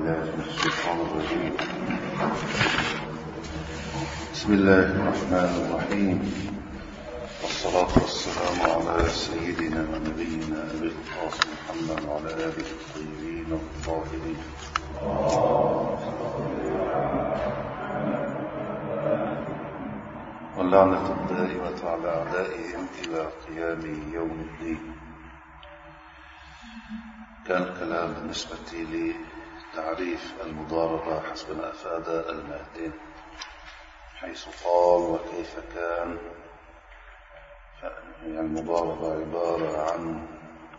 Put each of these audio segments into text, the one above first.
بالله من الشيطان الرجيم. بسم الله الرحمن الرحيم، والصلاة والسلام على سيدنا ونبينا أبي القاسم محمد وعلى آله الطيبين الطاهرين. واللعنة الدائمة على أعدائهم إلى قيام يوم الدين. كان الكلام بالنسبة لتعريف المضاربة حسب ما أفاد المادين، حيث قال وكيف كان. المضاربة عبارة عن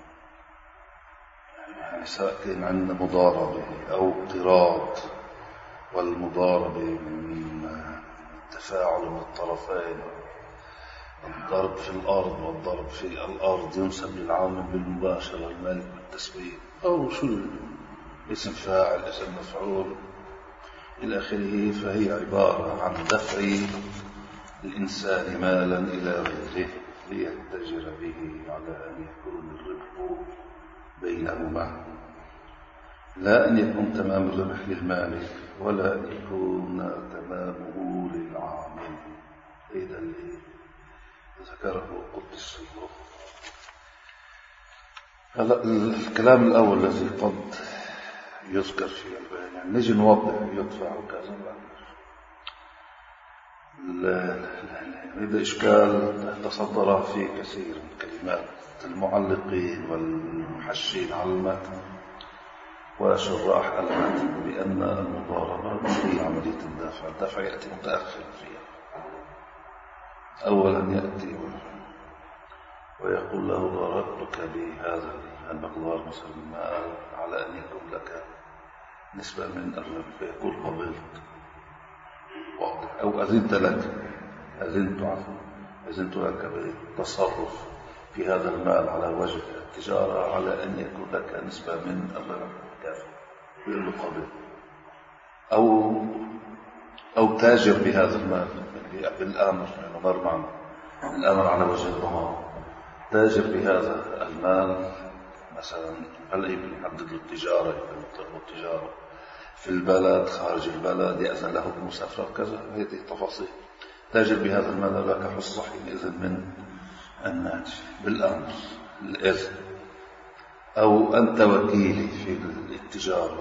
سواء كان عندنا مضاربة أو اقتراض، والمضاربة من التفاعل من الطرفين، الضرب في الأرض والضرب في الأرض ينسب للعامل بالمباشرة المالك بالتسويق، أو شو اسم فاعل اسم مفعول إلى آخره. فهي عبارة عن دفع الإنسان مالا إلى غيره ليتجر به على أن يكون الربح بينهما، لا أن يكون تمام الربح للمالك ولا أن يكون تمامه للعامل. هذا اللي ذكره قدس الله. هلا الكلام الأول الذي قد يذكر في البيان، يعني نجي نوضح يدفع وكذا. هذا إشكال تصدر في كثير من كلمات المعلقين والمحشين على المتن وشراح المتن بأن المضاربة مش هي عملية الدفع. الدفع يأتي متأخر فيها. أولا يأتي ويقول له ضربتك بهذا المقدار مثلا المال على أن يكون لك نسبة من الربح، فيقول قبلت، واضح. أو أذنت لك بالتصرف في هذا المال على وجه التجارة على أن يكون لك نسبة من الربح كافي، يقول له قبلت. أو تاجر بهذا المال بالآمر، يعني مر معنا الآمر على وجه الضمان، تاجر بهذا المال مثلا. هل يحدد التجارة، التجارة في البلد خارج البلد، يأذن له بالمسافرة كذا، هذه التفاصيل. تاجر بهذا المال لك حصة حينئذ من الناتج بالأمر الإذن. أو أنت وكيلي في التجارة،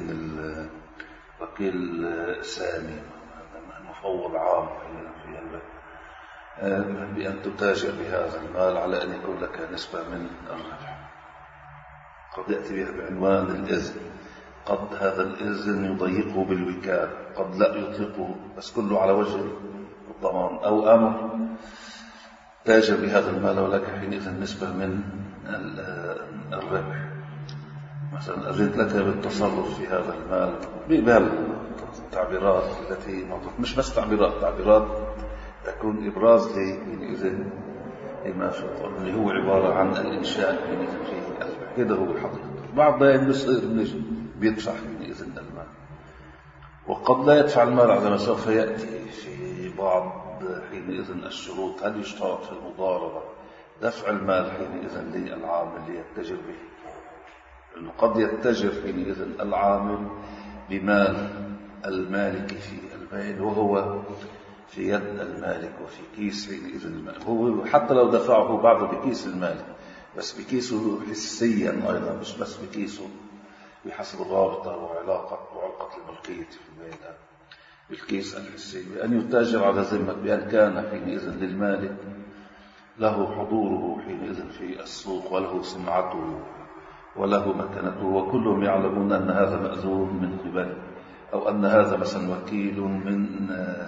وكيل سامي مفوض عام في بأن تتاجر بهذا المال على أن يكون لك نسبة من الربح. قد يأتي بها بعنوان الإذن، قد هذا الإذن يضيقه بالوكالة، قد لا يطلقه، بس كله على وجه الضمان. أو أمر تاجر بهذا المال ولك حينئذ نسبة من الربح، مثلا أذنت لك بالتصرف في هذا المال بالتعبيرات التي مش بس تعبيرات تكون إبراز حينئذ لما في القول اللي هو عبارة عن الإنشاء حينئذ فيه الربح. كده هو الحقيقة. بعض لا بيدفع حينئذ المال، وقد لا يدفع المال على ما سوف يأتي في بعض حينئذ الشروط. هل يشترط في المضاربة دفع المال حينئذ للعامل ليتجر به؟ لأنه قد يتجر حينئذ العامل بمال المالك في البيع وهو في يد المالك وفي كيس حينئذ المال، هو حتى لو دفعه بعضه بكيس المالك، بس بكيسه حسيا أيضا، مش بس بكيسه بحسب الرابطة وعلاقة الملكية في البيع، بالكيس الحسي، بأن يتاجر على ذمة بأن كان حينئذ للمالك له حضوره حينئذ في السوق وله سمعته وله مكانته، وكلهم يعلمون أن هذا مأذون من قبله، أو أن هذا مثلا وكيل من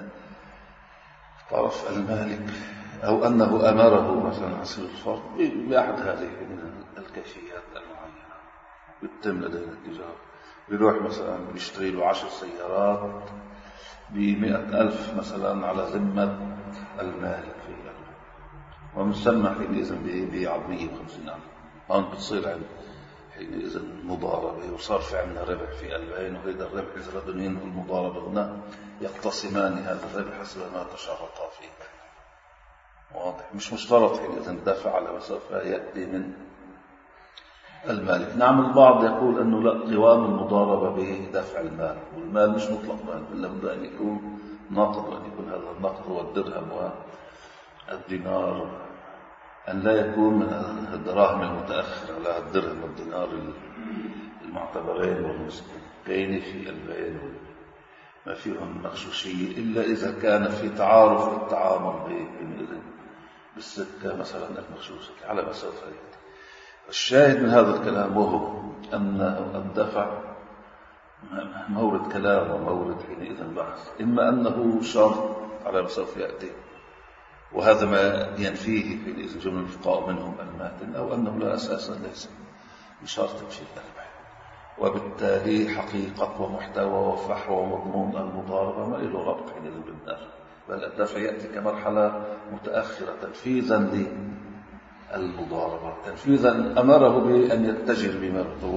طرف المالك، أو أنه أمره مثلا حسب الفرض بأحد هذه من الكيفيات المعينة. يتم لدينا التجارة، بيروح مثلا بيشتري له 10 سيارات ب100,000 مثلا على ذمة المالك في ومسمى حينئذ بيبيع 150,000. هون بتصير عند حينئذ مضاربة، وصار في عندنا ربح في البيع، وهذا الربح إذا بدهم ينهوا المضاربة هنا يقتسمان هذا الربح حسب ما تشارطا فيه. واضح؟ مش مشترط حينئذ الدفع على ما سوف يأتي من المالك. نعم، البعض يقول أنه لا، قوام المضاربة بدفع المال، والمال مش مطلق مال، بل لابد أن يكون نقد، وأن يكون هذا النقد هو الدرهم والدينار، أن لا يكون من الدراهم المتأخرة، لا، الدرهم والدينار المعتبرين والمستقين في البيع ما فيهم مغشوشية، إلا إذا كان في تعارف التعامل بالسكة مثلا المغشوشة على مسافة. الشاهد من هذا الكلام وهو أن الدفع مورد كلام ومورد حينئذ بحث، إما أنه شرط على ما سوف يأتي، وهذا ما ينفيه حينئذ جمل الفقهاء منهم الماتن، أو أنه لا أساسا ليس بشرط في البيع، وبالتالي حقيقة ومحتوى وفحوى ومضمون المضاربة ما له ربط حينئذ بالدفع، بل الدفع يأتي كمرحلة متأخرة تنفيذا للمضاربة، تنفيذا أمره بأن يتجر بماله.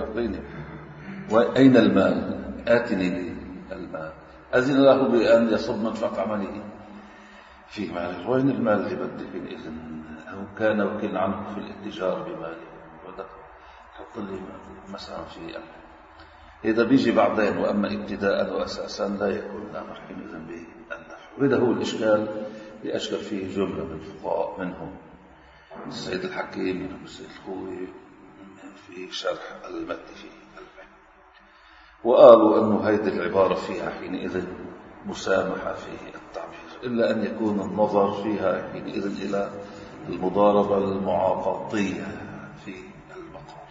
وأين المال؟ آتني لي المال. أذن له بأن يصب منفعة عمله في ماله. وين المال اللي بدي حينئذ؟ أو كان وكل عنه في الاتجار بماله، وده حط لي مثلا في أمر، إذا بيجي بعدين. وأما ابتداء وأساسا لا يكون الأمر حينئذ بالنفع. وهذا هو الإشكال اللي أشكل فيه جملة من الفقهاء، منهم السيد الحكيم، منهم السيد الخوي في شرح المد في البيع، وقالوا أنه هذه العبارة فيها حينئذ مسامحة في التعبير، إلا أن يكون النظر فيها حينئذ إلى المضاربة المعاقضية في المقام.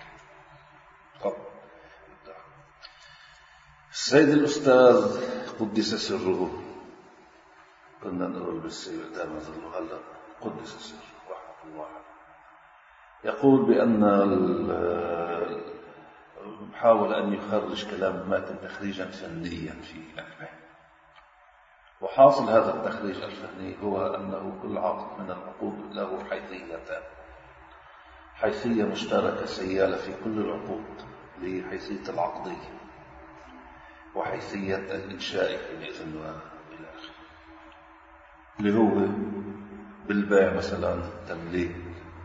السيد الأستاذ قدس سره، كنا نقول بالسيد دائما ظلوا هلا قدس سره رحمه الله، يقول بأن حاول أن يخرج كلام الماتن تخريجا فنيا في البيع، وحاصل هذا التخريج الفني هو أنه كل عقد من العقود له حيثيتان: حيثية مشتركة سيالة في كل العقود لحيثية العقدية، وحيثية الإنشاء حينئذ وإلى آخره، اللي هو بالبيع مثلا تمليك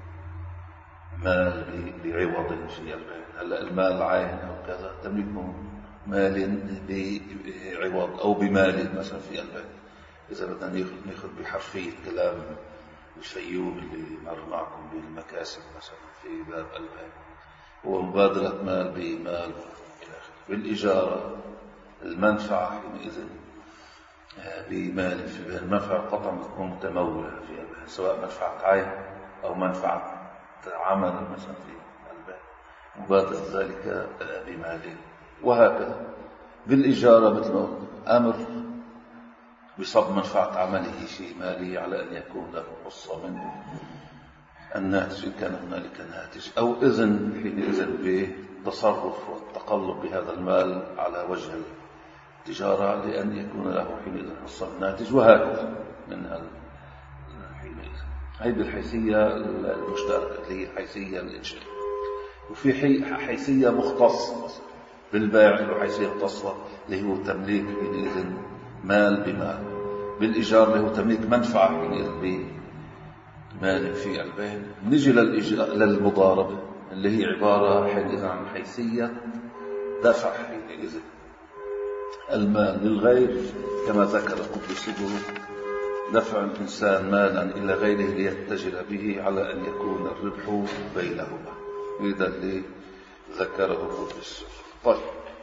مال بعوض في البيع. هلا المال عين أو كذا، تمليك مال بعوض أو بمال مثلا في البيع. إذا بدنا ناخذ بحرفية كلام الفيوم اللي مر معكم بالمكاسب مثلا في باب البيع، هو مبادلة مال بمال إلى آخره. بالإجارة المنفعة حينئذ بمال في البيع، المنفعة قطعا تكون متمولة في البيع، سواء منفعة عين أو منفعة عمل مثلا في البيع، مبادلة ذلك بمال، وهكذا. بالإجارة مثل أمر بصب منفعة عمله في ماله على أن يكون له قصة من الناتج إن كان هنالك ناتج، أو إذن حينئذ بالتصرف والتقلب بهذا المال على وجه التجارة لأن يكون له حينئذ قصة من الناتج، وهكذا من حينئذ. هذه الحيثية المشتركة اللي هي الحيثية الإنشائية. وفي حيثية مختصة بالبيع، له حيثية مختصة اللي هو تمليك حينئذ مال بمال. بالإيجار اللي هو تمليك منفعة حينئذ بمال في البيع. نجي للمضاربة اللي هي عبارة حينئذ عن حيثية دفع حينئذ المال للغير، كما ذكر قدسه: دفع الإنسان مالا إلى غيره ليتجر به على أن يكون الربح بينهما. هذا اللي ذكره قدس. طيب،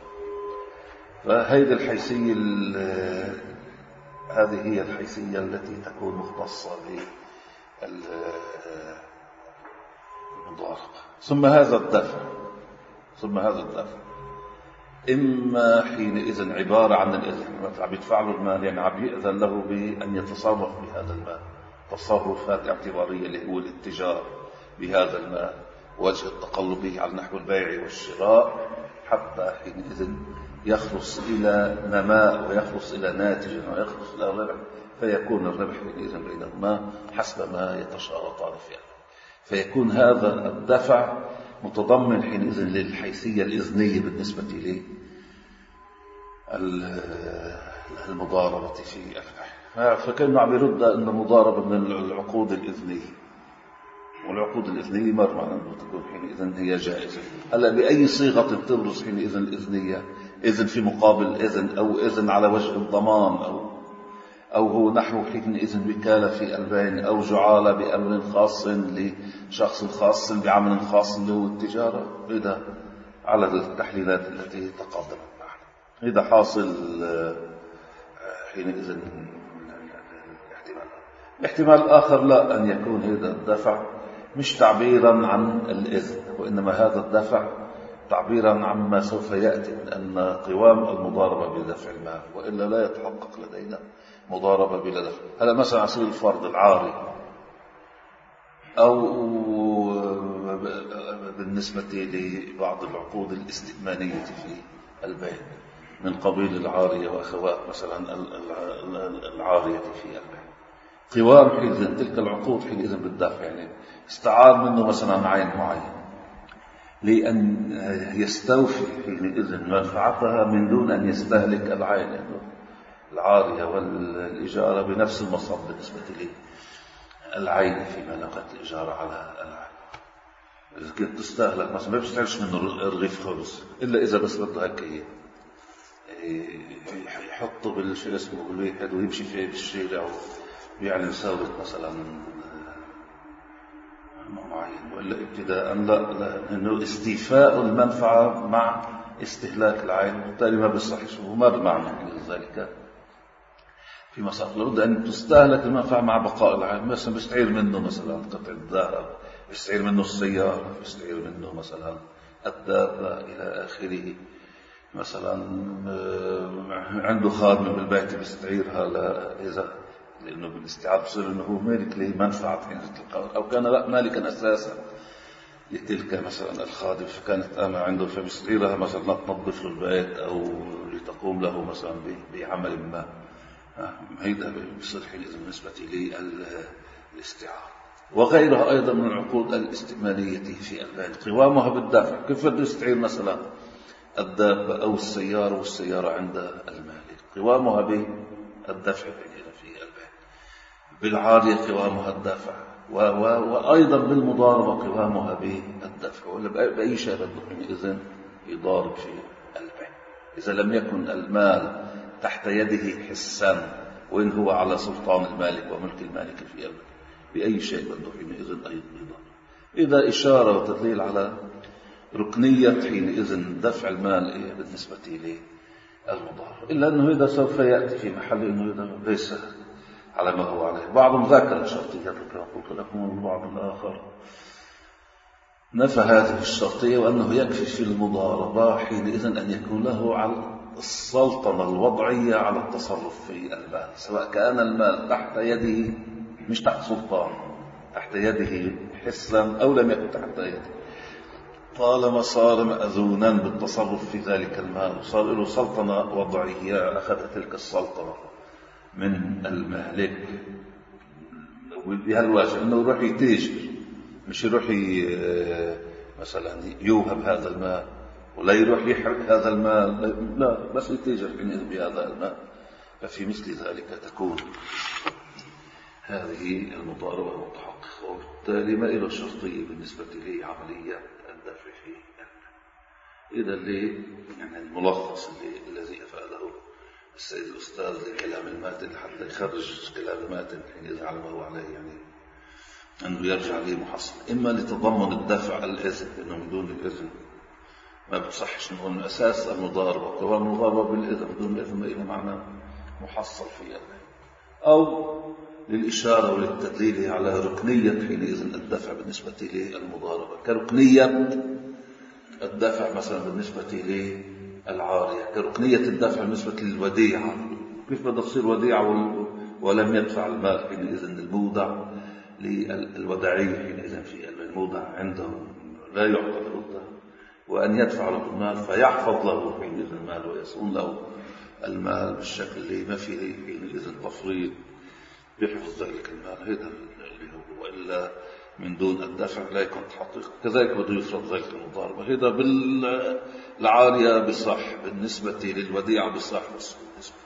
فهذه الحيثية هذه هي الحيثية التي تكون مختصة بالمضاربة. ثم هذا الدفع إما حينئذ عبارة عن الإذن، عم يدفع له المال، يعني عم يأذن له بأن يتصرف بهذا المال تصرفات اعتبارية اللي هو الاتجار بهذا المال، وجه التقلب به على نحو البيع والشراء، حتى حينئذ يخلص إلى نماء ويخلص إلى ناتج ويخلص إلى ربح، فيكون الربح حينئذ بينهما حسب ما يتشارطان فيه. فيكون هذا الدفع متضمن حينئذ للحيثية الإذنية بالنسبة للمضاربة في البيع. فكأنه عم يرد أن المضاربة من العقود الإذنية، والعقود الإذنية مر معنا تكون حينئذ هي جائزة. هلا بأي صيغة تبرز حينئذ الإذنية؟ إذن في مقابل إذن، أو إذن على وجه الضمان، أو هو نحو حينئذ وكالة في البين، أو جعالة بأمر خاص لشخص خاص بعمل خاص له التجارة. إذا على التحليلات التي تقدمت معنا إذا حاصل حينئذ الاحتمال الآخر لا، أن يكون هذا الدفع مش تعبيرا عن الإذن، وإنما هذا الدفع تعبيرا عما سوف يأتي من أن قوام المضاربة بدفع المال، وإلا لا يتحقق لدينا مضاربة بلا دفع. هذا مثلا على سبيل الفرض العاري، أو بالنسبة لبعض العقود الاستئمانية في البيع من قبيل العارية وأخوات مثلا العارية في البيع. قوام حينئذ تلك العقود حينئذ بالدفع، يعني استعار منه مثلا عين معين لأن يستوفي حينئذ منفعتها من دون أن يستهلك العين، يعني العارية والإجارة بنفس المصب بالنسبة لي العين فيما لقت الإجارة على العين. إذا كنت تستهلك مثلا ما بيستعرش منه رغيف خبز إلا إذا بس بده هيك يحطه بالشيء اسمه بالواحد ويمشي فيه بالشارع ويعلن ثورة مثلا معين، وإلا ابتداء لا إنه استيفاء المنفعة مع استهلاك العين، بالتالي ما بيصحش ومر معنا ذلك في مصارف. لابد أن تستهلك المنفعة مع بقاء العين. مثلا بيستعير منه مثلا قطع الذهب، بيستعير منه السيارة، بيستعير منه مثلا الدابة إلى آخره. مثلا عنده خادمة بالبيت بيستعيرها لأنه بالاستيعاب بصير أنه هو مالك لمنفعة حين تلقى، أو كان لا مالكا أساسا لتلك مثلا الخادم، فكانت أنا عنده فبيستعيرها مثلا تنظف له البيت أو لتقوم له مثلا بعمل ما. هيدا بصير حينئذ بالنسبة للاستعارة. وغيرها أيضا من العقود الاستئمانية في البيع قوامها بالدفع. كيف بده يستعير مثلا الدابة أو السيارة والسيارة عند المالك، قوامها بالدفع في البيع. بالعارية قوامها الدفع، وأيضا بالمضاربة قوامها بالدفع، ولا بأي شيء بده إذن يضارب في البيع. إذا لم يكن المال تحت يده حسا، وإن هو على سلطان المالك وملك المالك في البيع، بأي شيء بده حينئذ أيضا يضارب. إذا إشارة وتدليل على ركنية حينئذ دفع المال بالنسبة للمضاربة، إلا أنه إذا سوف يأتي في محل أنه إذا ليس على ما هو عليه. بعضهم ذكر شرطيات كما قلت لكم، والبعض الآخر نفى هذه الشرطية، وأنه يكفي في المضاربة حينئذ أن يكون له على السلطنة الوضعية على التصرف في المال، سواء كان المال تحت يده مش تحت سلطان، تحت يده حسا أو لم يكن تحت يده، طالما صار مأذونا بالتصرف في ذلك المال وصار له سلطنة وضعية، أخذ تلك السلطنة من المالك بهالواجب أنه يروح يتاجر، مش يروح مثلا يوهب هذا المال ولا يروح يحرق هذا المال، لا، بس يتاجر بهذا المال. ففي مثل ذلك تكون هذه المضاربة متحققة، وبالتالي ما له شرطية بالنسبة لعملية الدفع فيه. إذا اللي يعني الملخص الذي أفاده السيد الأستاذ لكلام الماتن حتى يخرج كلام الماتن حين على ما هو عليه، يعني أنه يرجع لي محصل، إما لتضمن الدفع الإذن، لأنه من دون الإذن ما بتصحش نقول أساس المضاربة، قوام المضاربة بالإذن، بدون الإذن ما إله معنى محصل فيها، أو للإشارة وللتدليل على ركنية حينئذ الدفع بالنسبة للمضاربة، كركنية الدفع مثلا بالنسبة للعارية، كركنية الدفع بالنسبة للوديعة. كيف بدها تصير وديعة ولم يدفع المال حينئذ المودع للوداعي حينئذ في المودع عنده لا يعطى له، وأن يدفع له المال فيحفظ له حينئذ المال ويصون له المال بالشكل اللي ما فيه حينئذ تفريط بيحفظ ذلك المال. هذا اللي هو، وإلا من دون الدفع لا يكون تحقق. كذلك بده يفرض ذلك المضاربة. هذا بالعارية بصح، بالنسبة للوديعة بصح، بالنسبة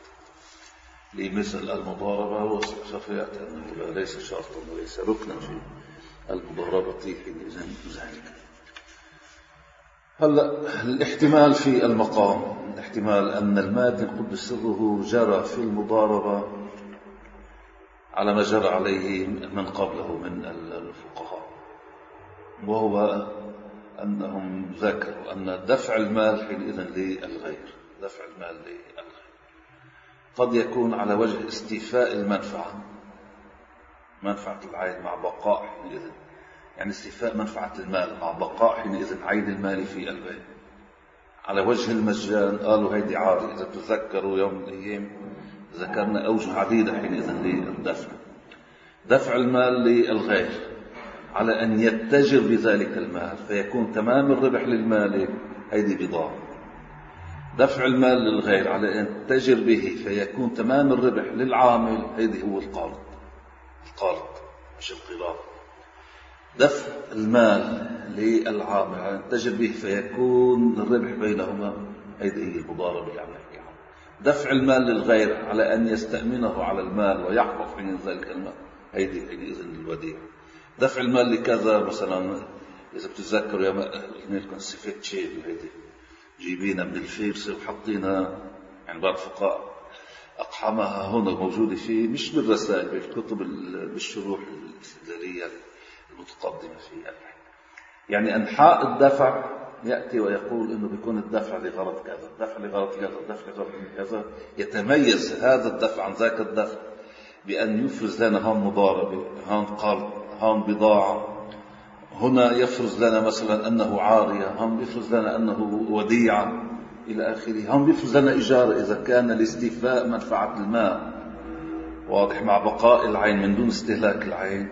لمثل المضاربة وسوف يأتي أنه ليس شرطا وليس ركنا في المضاربة حينئذ ذلك. هلا الاحتمال في المقام، الاحتمال أن الماتن قدس سره جرى في المضاربة على ما جرى عليه من قبله من الفقهاء، وهو أنهم ذكروا أن دفع المال حينئذ للغير، دفع المال للغير قد يكون على وجه استيفاء المنفعة، منفعة العين مع بقاء حينئذ، يعني استيفاء منفعة المال مع بقاء حينئذ عين المال في البيع على وجه المجان. قالوا هيدي عارية. إذا تذكروا يوم من الأيام ذكرنا أوجه عديدة حينئذ للدفع، دفع المال للغير على أن يتجر بذلك المال فيكون تمام الربح للمالك، هيدي بضاعة. دفع المال للغير على أن يتجر به فيكون تمام الربح للعامل، هيدي هو القرض. القرض مش القراض. دفع المال للعامل على أن يتجر به فيكون الربح بينهما، هيدي هي المضاربة اللي عم نحكي عنها. دفع المال للغير على أن يستأمنه على المال ويحفظ من ذلك المال، هيدي إذن الوديعة. دفع المال لكذا مثلا، إذا بتتذكروا يا لكم سفيت شيء هيدي جيبينا من الفيرسة وحطينا، يعني بعض الفقهاء أقحمها هنا موجودة في مش بالرسائل بالكتب بالشروح الاستدلالية المتقدمة فيها، يعني أنحاء الدفع يأتي ويقول إنه بيكون الدفع لغرض كذا، الدفع لغرض كذا، الدفع لغرض كذا. يتميز هذا الدفع عن ذاك الدفع بأن يفرز لنا هون مضاربة، هون قرض، هون بضاعة. هنا يفرز لنا مثلا أنه عارية، هون يفرز لنا أنه وديعة إلى آخره. هون يفرز لنا إجارة إذا كان لاستيفاء منفعة المال، واضح، مع بقاء العين من دون استهلاك العين،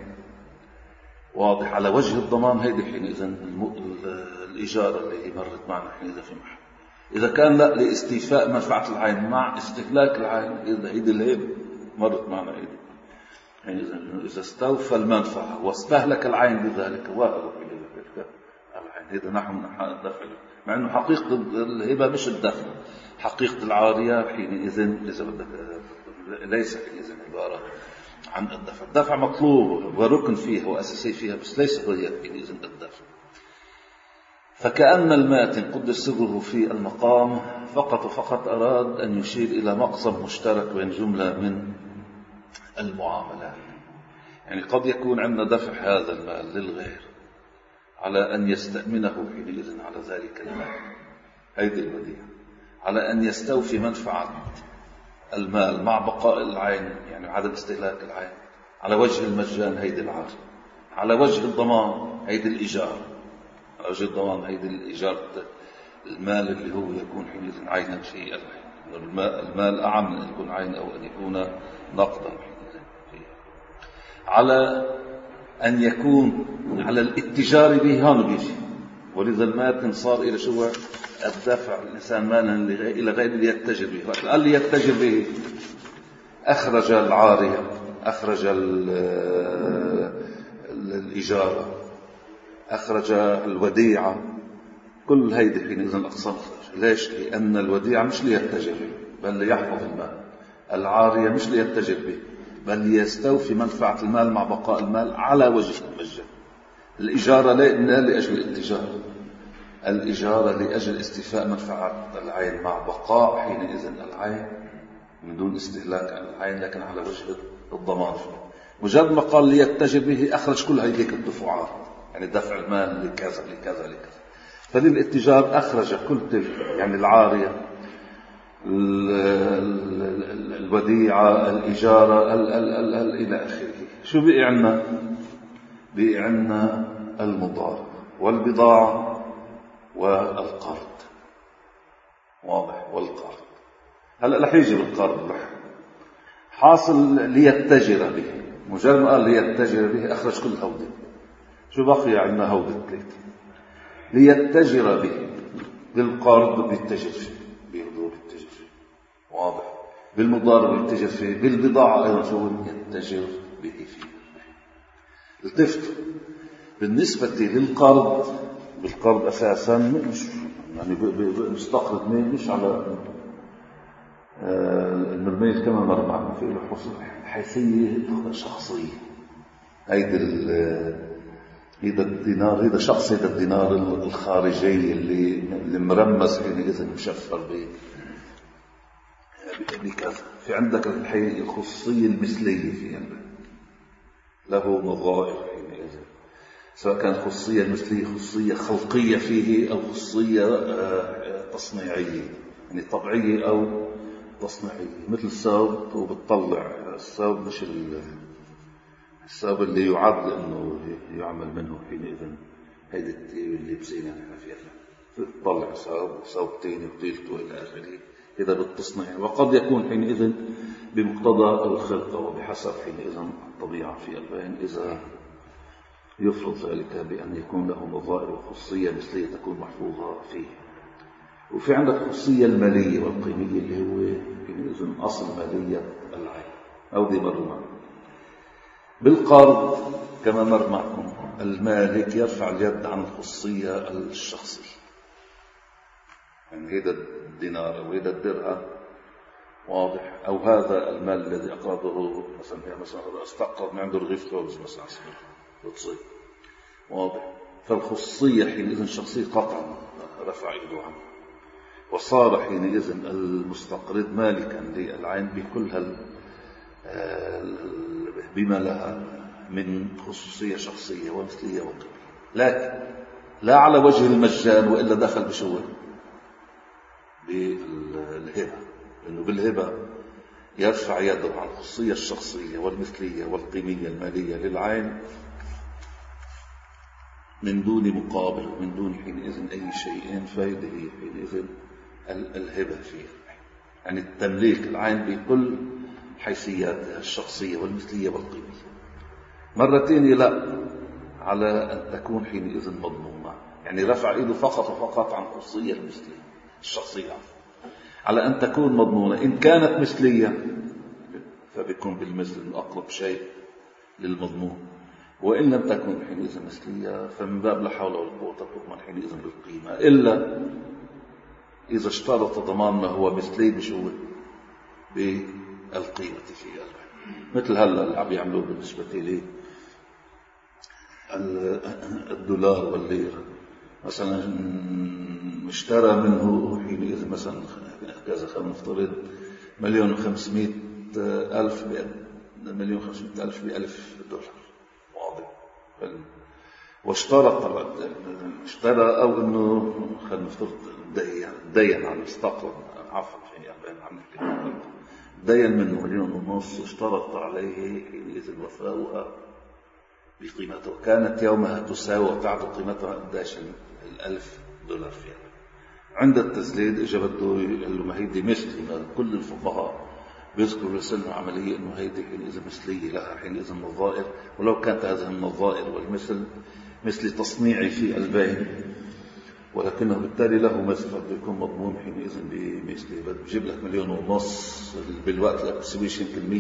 واضح، على وجه الضمان. هيدي حينئذ الإجارة اللي مرت معنا حينئذ في محل. إذا كان لا لاستيفاء منفعة العين مع استهلاك العين، هيدي الهيبة مرت معنا. يعني إذا استوفى المنفعة واستهلك العين بذلك وهو العين، هذا نحن من أنحاء الدفع، مع أنه حقيقة الهبة مش الدفع، حقيقة العارية حينئذ إذا بدك ليس حينئذ عبارة عن الدفع. الدفع مطلوب وركن فيها وأساسي فيها، بس ليس هي حينئذ الدفع. فكأن الماتن قدس سره في المقام فقط وفقط أراد أن يشير إلى مقصد مشترك بين جملة من المعاملات. يعني قد يكون عندنا دفع هذا المال للغير على أن يستأمنه حينئذ على ذلك المال، هيدي الوديعة، على أن يستوفي منفعة المال مع بقاء العين، يعني عدم استهلاك العين، على وجه المجان هيدي العار، على وجه الضمان هيدي الإيجار، على وجه الضمان هيدي الإيجار المال اللي هو يكون حينئذ عينا في العين. المال أعم من أن يكون عين أو أن يكون نقدا، على أن يكون على الاتجار به. هون بيجي، ولذا الماتن صار إلى شو الدفع الإنسان مالا إلى غير اللي يتجر به. قال لي يتجر به، أخرج العارية، أخرج الإجارة، أخرج الوديعة، كل هيدي حينئذ الأقسام خرج. ليش؟ لأن الوديعة مش ليتجر به بل ليحفظ المال، العارية مش ليتجر به بل ليستوفي منفعة المال مع بقاء المال على وجه المجان. الإجارة لا لأجل الاتجار، الإجارة لأجل استيفاء منفعة العين مع بقاء حينئذ العين من دون استهلاك العين، لكن على وجه الضمان. مجرد ما قال ليتجر به أخرج كل هذه الدفعات، يعني دفع المال لكذا لكذا لكذا. فللاتجار أخرج كل تلك، يعني العارية، الوديعة، الإجارة، إلى آخره. شو بقي عنا؟ بقي عنا المضاربة والبضاعة والقرض، واضح، والقرض. هلأ رح يجي بالقرض، حاصل ليتجر به. مجرد ما قال ليتجر به أخرج كل هودة. شو بقي عنا؟ هودة ثلاثة. ليتجر به، بالقرض بيتجر فيه، بيقدروا بيتجر فيه، واضح. بالمضاربة يتجر فيه، بالبضاعة أيضا شو يتجر به فيه. التفتوا بالنسبة للقرض، بالقرض أساسا مش يعني بيستقرض مش على المرميل كما مر معنا في له حيثية شخصية. هيدي هذا الدينار، هذا شخص، هذا الدينار الخارجي اللي مرمز حينئذ مشفر بكذا. في عندك الحقيقة الخصوصية المثلية في عندك له نظائر حينئذ، سواء كانت خصوصية المثلية خصوصية خلقية فيه أو خصوصية تصنيعية، يعني طبيعية أو تصنيعية. مثل الثوب وبتطلع الثوب مش الثوب اللي يعد أنه يعمل منه حينئذ هيدي اللي بسينا نحن فيها، تطلع ثوب تاني وطيلته إلى آخره، إذا بالتصنيع. وقد يكون حينئذ بمقتضى الخلقة وبحسب حينئذ الطبيعة في البين، إذا يفرض ذلك بأن يكون له نظائر وخصوصية مثلية تكون محفوظة فيه. وفي عندك الخصوصية المالية والقيمية اللي هو حينئذ أصل مالية العين، أو دي مرمى بالقرض. كما مر معكم المالك يرفع اليد عن الخصوصية الشخصية، يعني هذا الدينار أو هذا الدرهم واضح، أو هذا المال الذي أقرضه مثلا هذا استقرض من عنده رغيف خبز مثلا بتصير واضح. فالخصوصية حينئذ الشخصية قطعا رفع يده عنه، وصار حينئذ المستقرض مالكا للعين بكل بما لها من خصوصية شخصية ومثلية وقيمة، لكن لا على وجه المجان، وإلا دخل بشوه بالهبة، لأنه بالهبة يرفع يده عن الخصوصية الشخصية والمثلية والقيمية المالية للعين من دون مقابل ومن دون حينئذ أي شيء فائدة حينئذ الهبة فيها، يعني التمليك العين بكل حيثياتها الشخصية والمثلية والقيمية. مرة ثانية لا، على أن تكون حينئذ مضمونة، يعني رفع إيده فقط وفقط عن خصوصية المثلية الشخصية، على أن تكون مضمونة. إن كانت مثلية فبيكون بالمثل أقرب شيء للمضمون، وإن لم تكن حينئذ مثلية فمن باب لا حول ولا قوة تضمن حينئذ بالقيمة، إلا إذا اشترط ضمان ما هو مثلي بشو بالقيمة في مثل هلا اللي عم يعملوه بالنسبة لي الدولار والليرة مثلا، اشترى منه حينئذ مثلا كذا، خلينا نفترض 1,500,000 $1,500,000 واضح. اشترى أو إنه خلينا نفترض دين على المستقبل، عفوا يعني دين منه 1,500,000، اشترط عليه حينئذ وفاؤها بقيمته، كانت يومها تساوي وتعطي قيمتها قداش $1,000 فيها. عند التسديد اجى بده يقول له ما هيدي مثلي، كل الفقهاء بيذكروا رسالة عملية انه هيدي حينئذ مثلية لها حينئذ النظائر، ولو كانت هذه النظائر والمثل مثل تصنيعي في البين، ولكنه بالتالي له مثل قد يكون مضمون حينئذ بمثله. بجيب لك 1,500,000 بالوقت لا بتسويش يمكن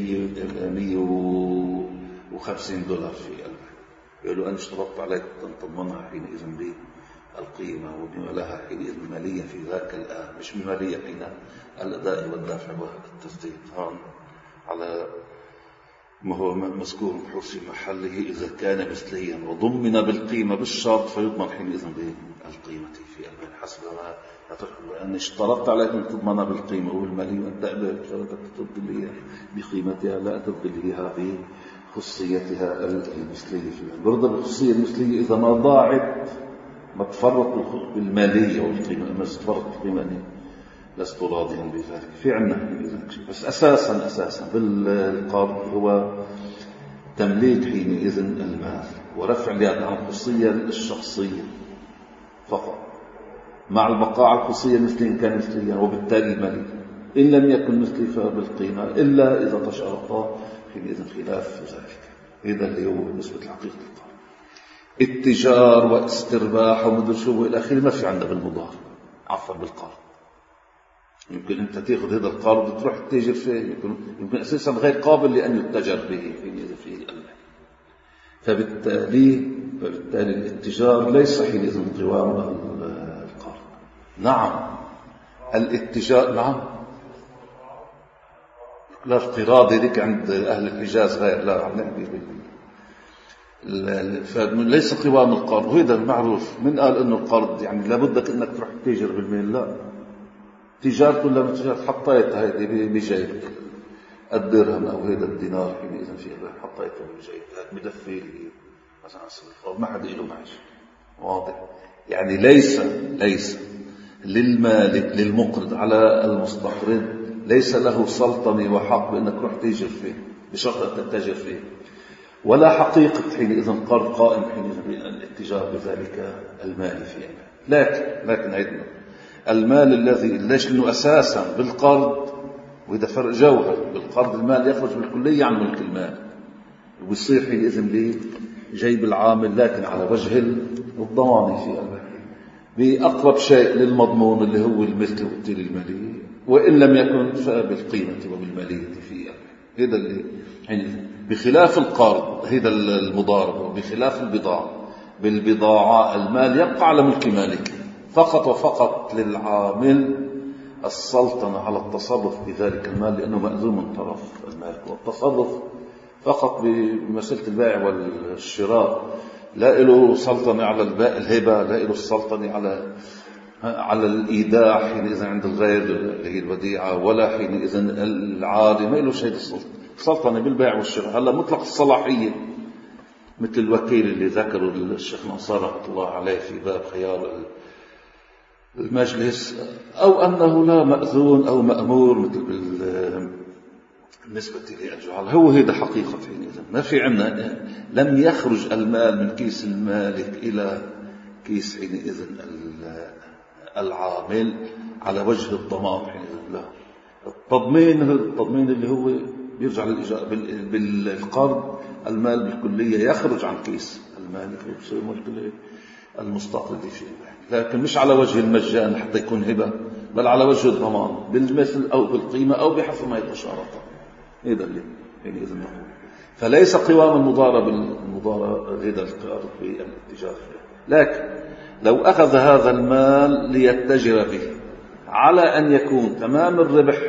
$150 في البين، يقولوا أنا اشترطت عليك أن تضمنها حينئذ بالقيمة وبما لها حينئذ مالية في ذاك الآن، مش بمالية حين الأداء والدافع والتسديد. هون على ما هو مذكور محوس في محله إذا كان مثليا وضمن بالقيمة بالشرط فيضمن حينئذ بالقيمة في البين حسب ما يتركه. لأن اشترطت عليك أن تضمنها بالقيمة والمالية، وأنت شرطك تبدليها بقيمتها لا تبدليها بخصيتها المثلية في البين. برضه بالخصية المثلية إذا ما ضاعت ما تفرط بالمالية والقيمة، ما تفرط بالقيمة لست راضيا بذلك. في عنا بس أساسا بالقرض هو تمليك حينئذ المال ورفع اليد عن الخصية الشخصية فقط، مع البقاء على الخصية المثلية إن كان مثليا، وبالتالي المالي إن لم يكن مثلي فبالقيمة، إلا إذا تشارطا حينئذ خلاف ذلك. هذا اللي هو بالنسبة لحقيقة القرض. اتجار واسترباح ومدر شو إلى آخره ما في عندنا بالمضاربة، عفوا بالقرض. يمكن أنت تأخذ هذا القرض تروح تتاجر فيه، يمكن أساسا غير قابل لأن يتجر به في المال. فبالتالي الاتجار ليس حينئذ قوام القرض. نعم الاتجار، نعم لا القراض هذيك عند أهل الحجاز غير، لا عم نحكي فليس قوام القرض، وهذا المعروف. من قال انه القرض يعني لابدك انك تروح تتاجر بالمال؟ لا، تجارته لما تجارة حطيتها هذه بجيبك الدرهم او هذا الدينار حينئذ في حطيته بجيبك بدفي لي مثلا صرف، ما حد له معش. واضح؟ يعني ليس للمالك للمقرض على المستقرض ليس له سلطنة وحق بأنك روح تتاجر فيه بشرط أن تتاجر فيه، ولا حقيقة حينئذ قرض قائم حينئذ بالاتجار بذلك المال فيه. لكن عندنا المال الذي ليش انه اساسا بالقرض، وإذا فرق جوهر بالقرض المال يخرج بالكلية عن ملك المال ويصير حينئذ لجيب العامل، لكن على وجه الضمان في المال بأقرب شيء للمضمون اللي هو المثل والتيل المالي، وإن لم يكن فبالقيمة وبالمالية في المال. هذا اللي بخلاف القرض، هذا المضاربة، وبخلاف البضاعة. بالبضاعة المال يبقى على ملك مالك فقط وفقط، للعامل السلطنة على التصرف بذلك المال لأنه مأذون من طرف المالك، والتصرف فقط بمسألة البيع والشراء، لا له سلطنة على الهبة، لا له السلطنة على الإيداع حينئذ عند الغير اللي هي الوديعة، ولا حينئذ العاري ما له شيء السلطنة بالبيع والشراء. هلا مطلق الصلاحية مثل الوكيل اللي ذكره الشيخ نصار رحمة الله عليه في باب خيار المجلس، أو أنه لا مأذون أو مأمور مثل بالنسبة للجعل. هو هذا حقيقة حينئذ ما في عنا، لم يخرج المال من كيس المالك إلى كيس حينئذ العامل على وجه الضمان حينئذ. لا، التضمين اللي هو بيرجع بالقرض المال بالكلية يخرج عن كيس المالك ويصير ملك المستقرض فيه، لكن مش على وجه المجان حتى يكون هبة، بل على وجه الضمان بالمثل أو بالقيمة أو بحسب ما يتشارط. هذا اللي يعني إذن نقول. فليس قوام المضاربة هذا القرض بالاتجار فيه. لكن لو أخذ هذا المال ليتجر به على أن يكون تمام الربح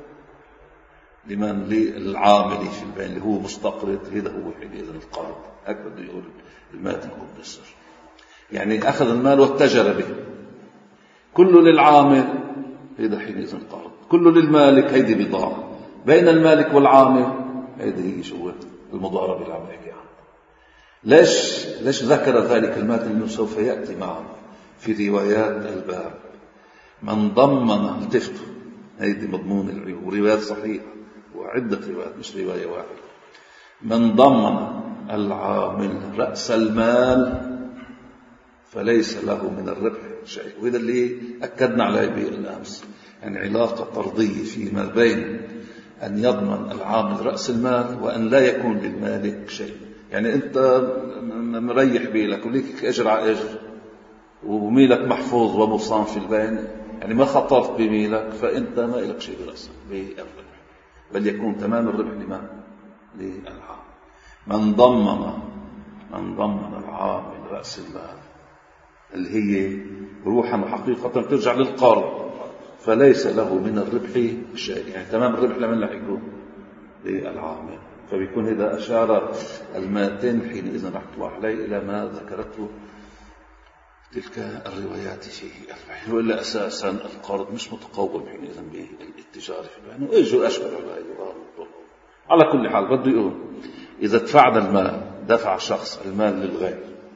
للعامل في البيع اللي هو مستقرض، هذا هو حينئذ القرض. هكذا بده يقول الماتن المبصر، يعني أخذ المال واتجر به، كله للعامل هذا حينئذ قرض، كله للمالك هيدي بضاعة، بين المالك والعامل هيدي هي شو المضاربة اللي عم نحكي عنها. ليش ذكر ذلك الماتن؟ لأنه سوف يأتي معه في روايات الباب. من ضمن، التفتوا هيدي مضمون العيوب، وروايات صحيحة وعدة روايات مش رواية واحدة. من ضمن العامل رأس المال فليس له من الربح شيء. وهذا اللي أكدنا عليه بالأمس، يعني علاقة طردية فيما بين أن يضمن العامل رأس المال وأن لا يكون للمالك شيء. يعني أنت مريح بيلك وليك أجر على أجر وميلك محفوظ ومصان في البين، يعني ما خطرت بميلك، فأنت ما لك شيء برأسك بالربح، بل يكون تمام الربح للعامل. من ضمن العامل رأس المال اللي هي روحا وحقيقة ترجع للقرض، فليس له من الربح شيء، يعني تمام الربح لمن لا يكون للعامل. فبيكون إذا أشار الماتن حينئذ رحمة الله عليه إلى ما ذكرته تلك الروايات فيه الربح، وإلا أساسا القرض مش متقوم حينئذ بالاتجار في البيع، وإيجوا أشبه على كل حال. بده يقول إذا دفعنا المال، دفع شخص المال للغير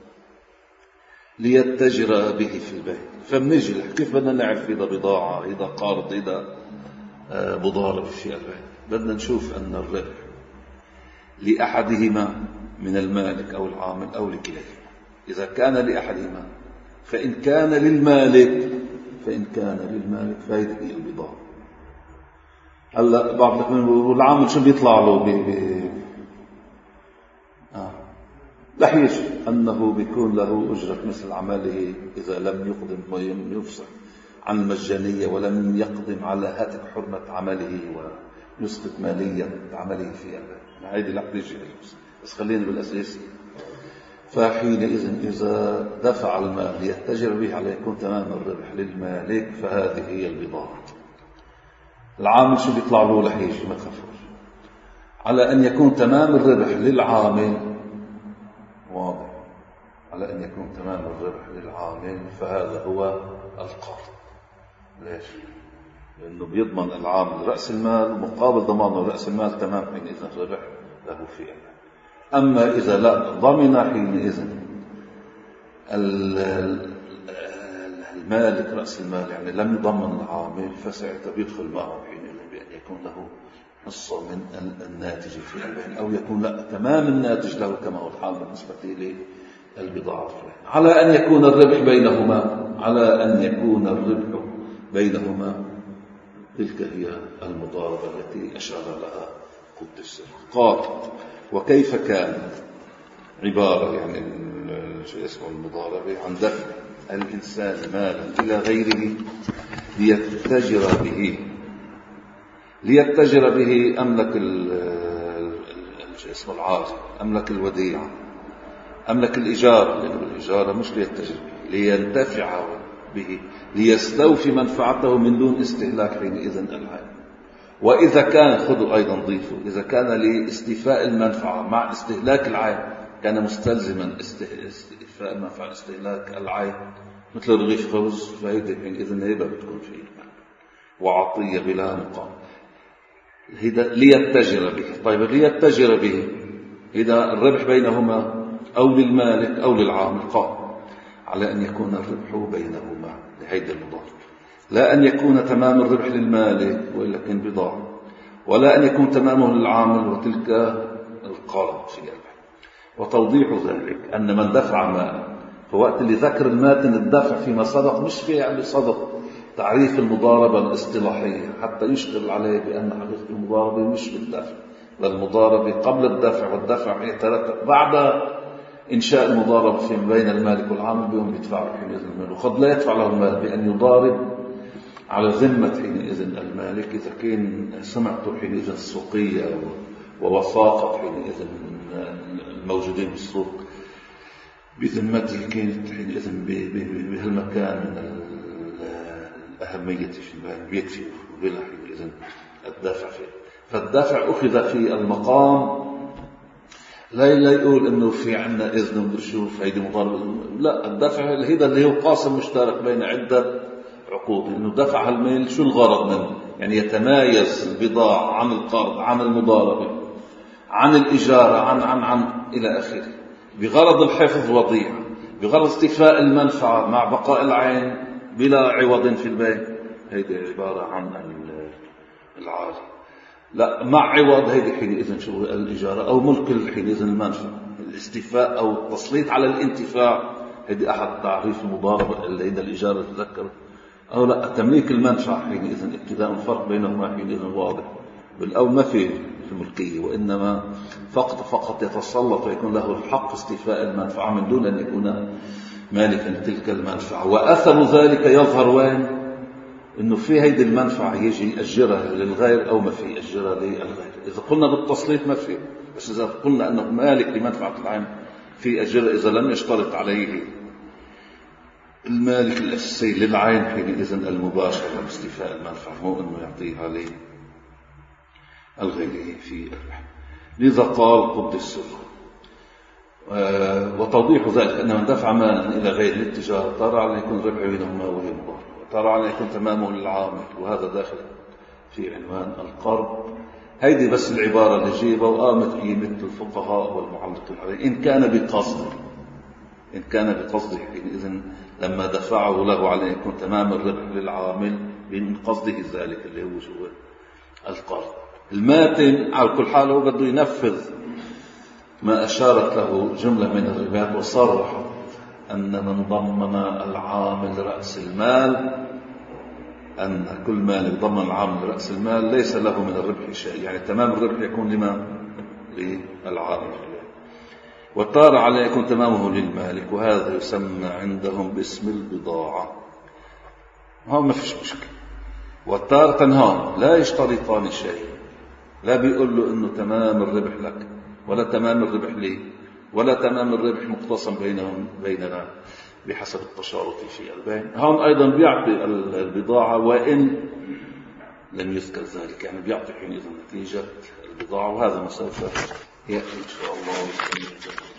ليتجر به في البيع، فبنجي كيف بدنا نعرف إذا بضاعة، إذا قرض، إذا مضاربة في البيع؟ بدنا نشوف أن الربح لأحدهما من المالك أو العامل أو لكليهما. إذا كان لأحدهما فإن كان للمالك فهذه هي البضاعة. هلا بعض العامل شو بيطلع له لحيش أنه بيكون له أجرة مثل عمله إذا لم يقدم ويفصح عن المجانية، ولم يقدم على هاتف حرمة عمله ويسقط مالية عمله في البيع. هذه لا تيجي بس خلينا بالأساسي. فحينئذ إذا دفع المال ليتجر به على يكون تمام الربح للمالك، فهذه هي البضاعة. العامل شو بيطلع له لحيش؟ ما تخافوش، على أن يكون تمام الربح للعامل على أن يكون تمام الربح للعامل فهذا هو القرض. ليش؟ لأنه بيضمن العامل رأس المال ومقابل ضمانه رأس المال تمام حينئذ الربح له فيه. أما إذا لا ضمن حينئذ المالك رأس المال يعني لم يضمن العامل فساعتها بيدخل معه حينئذ بأن يكون له حصة من الناتج في البيع أو يكون لا تمام الناتج له كما هو الحال بالنسبة للبضاعة. على أن يكون الربح بينهما تلك هي المضاربة التي أشار لها قدس. قال وكيف كان عبارة يعني شو اسمه المضاربة عن دفع الإنسان مالا إلى غيره ليتجر به أملك اسمه العارض، أملك الوديعة، أملك الإجارة، لأنه الإجارة مش ليتجر به، لينتفع به، ليستوفي منفعته من دون استهلاك حينئذ العين. وإذا كان خذوا أيضا ضيفوا إذا كان لاستيفاء المنفعة مع استهلاك العين كان مستلزما استيفاء المنفعة استهلاك العين مثل رغيف خبز فهيدا حينئذ هبة بتكون فيه وعطية بلا مقام. ليتجر به. طيب ليتجر به إذا الربح بينهما أو للمالك أو للعامل قال على أن يكون الربح بينهما لهيدا المضاربة، لا أن يكون تمام الربح للمالك وإلا كان بضاعة، ولا أن يكون تمامه للعامل وتلك القرض في الربح. وتوضيح ذلك أن من دفع مال فوقت اللي ذكر الماتن الدفع فيما صدق مش في يعني صدق تعريف المضاربة الاصطلاحية حتى يشتغل عليه بأن حقيقة المضاربة مش بالدفع، بل المضاربة قبل الدفع والدفع يترتب بعد إنشاء المضاربة فيما بين المالك والعامل بيوم بيدفع حينئذ المال، وقد لا يدفع له المال بأن يضارب على ذمة حينئذ المالك إذا كان سمعته حينئذ السوقية ووثاقة حينئذ الموجودين بالسوق بذمته كانت حينئذ بهالمكان من الأهمية في المال بيكفي وبلا حينئذ الدافع فيه. فالدافع أخذ في المقام لا يقول إنه في عنا إذن ونشوف هيدي مضاربة، لا، الدفع هذا اللي هو قاسم مشترك بين عدة عقود، إنه دفع المال شو الغرض منه؟ يعني يتمايز البضاعة عن القرض عن المضاربة عن الإجارة عن إلى آخره بغرض الحفظ وضيعة، بغرض استيفاء المنفعة مع بقاء العين بلا عوض في البيع. هيدي عبارة عن العارض. لا مع عوض هيدي حينئذ شو الإجارة أو ملك حينئذ المنفعة، الاستيفاء أو التسليط على الانتفاع هيدي أحد تعريف المضاربة اللي هيدا الإجارة تذكر أو لا تمليك المنفعة حينئذ ابتداء الفرق بينهما حينئذ واضح. بالأول ما في ملكية وإنما فقط يتسلط ويكون له الحق استيفاء المنفعة من دون أن يكون مالكا لتلك المنفعة. وأثر ذلك يظهر وين؟ إنه في هيدي المنفعة يجي أجرها للغير أو ما في أجرها للغير. إذا قلنا بالتسليط ما في، بس إذا قلنا أنه مالك لمنفعة العين في أجرها إذا لم يشترط عليه المالك الأساسي للعين حينئذ المباشرة باستيفاء المنفعة مو أنه يعطيها للغير في الربح. لذا قال قدس السر. وتوضيح ذلك أن من دفع مالا إلى غير للتجارة ترى على يكون الربح بينهما وهي مضاربة، وترى على يكون تمامه للعامل، وهذا داخل في عنوان القرض. هيدي بس العبارة اللي جيبها وقامت قيمة الفقهاء والمعلقين عليه إن كان بقصده حينئذ لما دفعه له على يكون تمام الربح للعامل من قصده ذلك اللي هو شو القرض. الماتن على كل حال هو بده ينفذ ما أشارت له جملة من الروايات وصرح أن من ضمن العامل رأس المال أن كل مال يضمن العامل رأس المال ليس له من الربح شيء، يعني تمام الربح يكون للعامل، والطار عليه يكون تمامه للمالك، وهذا يسمى عندهم باسم البضاعة. هون ما فيش مشكلة. والطار تنهان لا يشترطان شيء، لا بيقول له إنه تمام الربح لك ولا تمام الربح لي ولا تمام الربح مقتسم بيننا بحسب التشارط في البيع. هون أيضا بيعطي البضاعة وإن لم يذكر ذلك، يعني بيعطي حينئذ نتيجة البضاعة، وهذا ما سوف يأتي إن شاء الله.